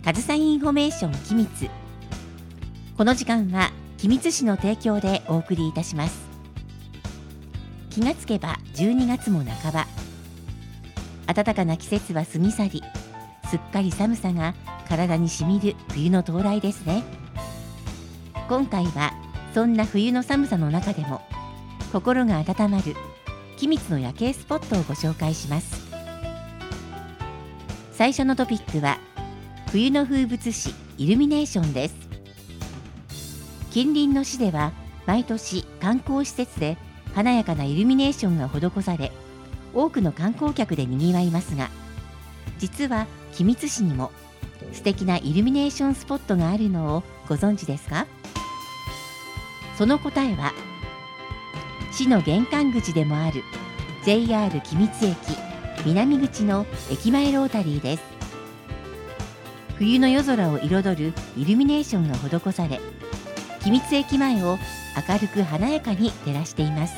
上総インフォメーション君津。この時間は君津市の提供でお送りいたします。気がつけば12月も半ば、暖かな季節は過ぎ去り、すっかり寒さが体にしみる冬の到来ですね。今回はそんな冬の寒さの中でも心が温まる君津の夜景スポットをご紹介します。最初のトピックは冬の風物詩イルミネーションです。近隣の市では毎年観光施設で華やかなイルミネーションが施され、多くの観光客でにぎわいますが、実は君津市にも素敵なイルミネーションスポットがあるのをご存知ですか？その答えは市の玄関口でもある JR 君津駅南口の駅前ロータリーです。冬の夜空を彩るイルミネーションが施され、君津駅前を明るく華やかに照らしています。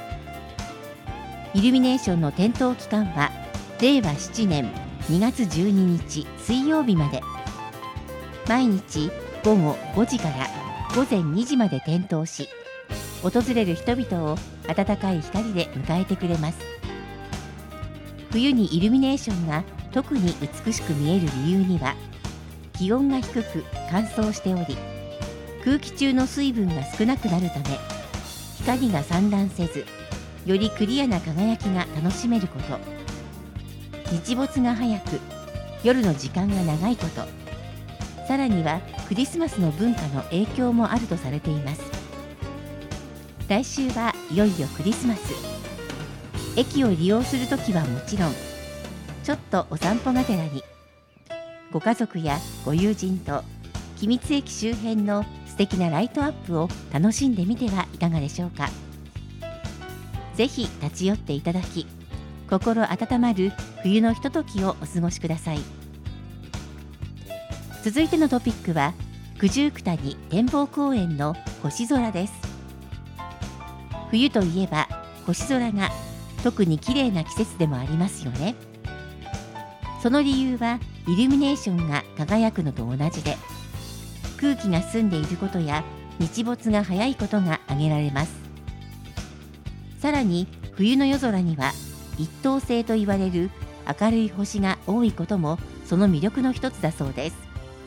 イルミネーションの点灯期間は令和7年2月12日水曜日まで、毎日午後5時から午前2時まで点灯し、訪れる人々を温かい光で迎えてくれます。冬にイルミネーションが特に美しく見える理由には、気温が低く乾燥しており、空気中の水分が少なくなるため、光が散乱せず、よりクリアな輝きが楽しめること、日没が早く夜の時間が長いこと、さらにはクリスマスの文化の影響もあるとされています。来週はいよいよクリスマス。駅を利用するときはもちろん、ちょっとお散歩がてらに、ご家族やご友人と君津駅周辺の素敵なライトアップを楽しんでみてはいかがでしょうか。ぜひ立ち寄っていただき、心温まる冬のひとときをお過ごしください。続いてのトピックは九十九谷展望公園の星空です。冬といえば星空が特に綺麗な季節でもありますよね。その理由はイルミネーションが輝くのと同じで、空気が澄んでいることや日没が早いことが挙げられます。さらに冬の夜空には一等星と言われる明るい星が多いこともその魅力の一つだそうです。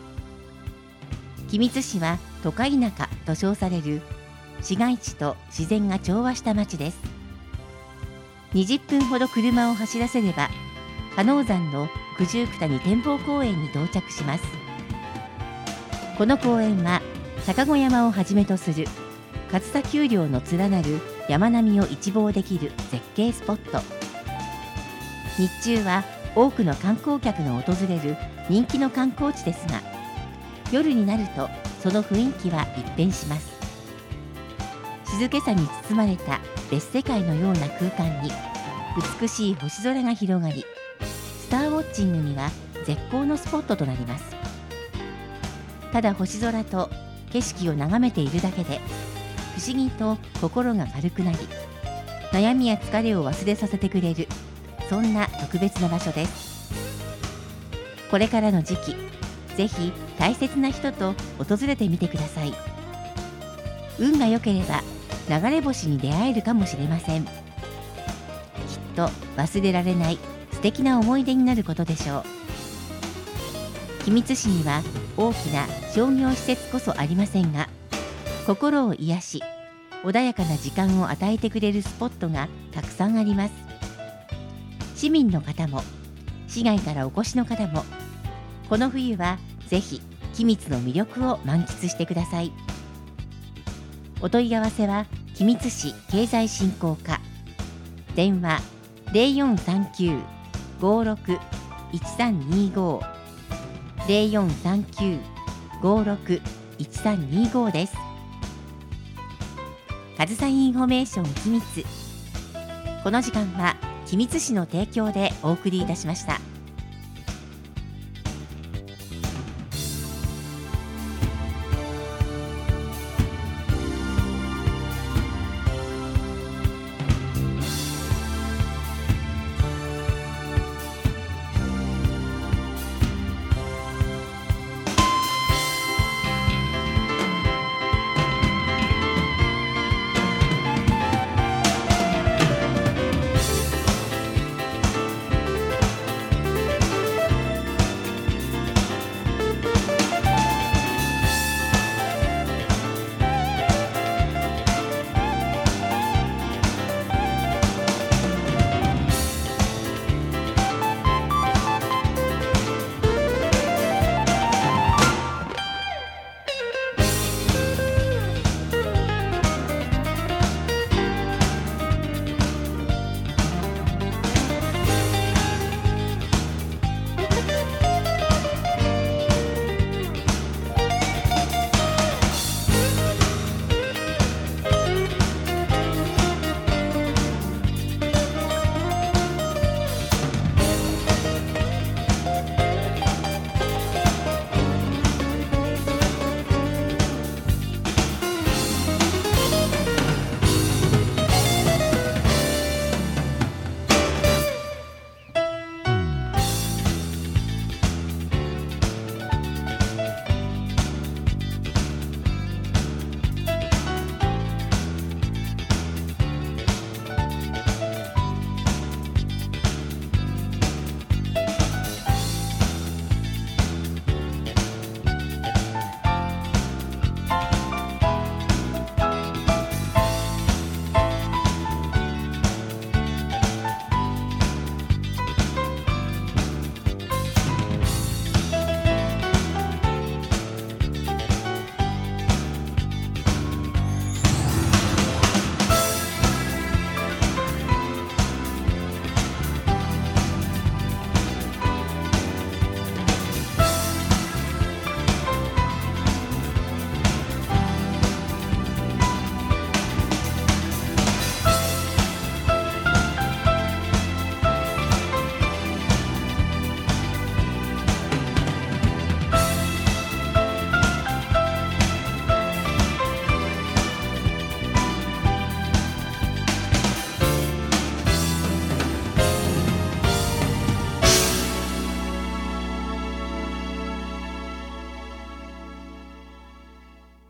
君津市は都会田舎と称される市街地と自然が調和した町です。20分ほど車を走らせれば鹿野山の九十九谷展望公園に到着します。この公園は坂子山をはじめとする上総丘陵の連なる山並みを一望できる絶景スポット。日中は多くの観光客が訪れる人気の観光地ですが、夜になるとその雰囲気は一変します。静けさに包まれた別世界のような空間に美しい星空が広がり、スターウォッチングには絶好のスポットとなります。ただ星空と景色を眺めているだけで不思議と心が軽くなり、悩みや疲れを忘れさせてくれる、そんな特別な場所です。これからの時期、ぜひ大切な人と訪れてみてください。運が良ければ流れ星に出会えるかもしれません。きっと忘れられない素敵な思い出になることでしょう。君津市には大きな商業施設こそありませんが、心を癒し穏やかな時間を与えてくれるスポットがたくさんあります。市民の方も市外からお越しの方も、この冬はぜひ君津の魅力を満喫してください。お問い合わせは君津市経済振興課、電話 0439-561325 0439-561325 です。上総インフォメーション君津。この時間は君津市の提供でお送りいたしました。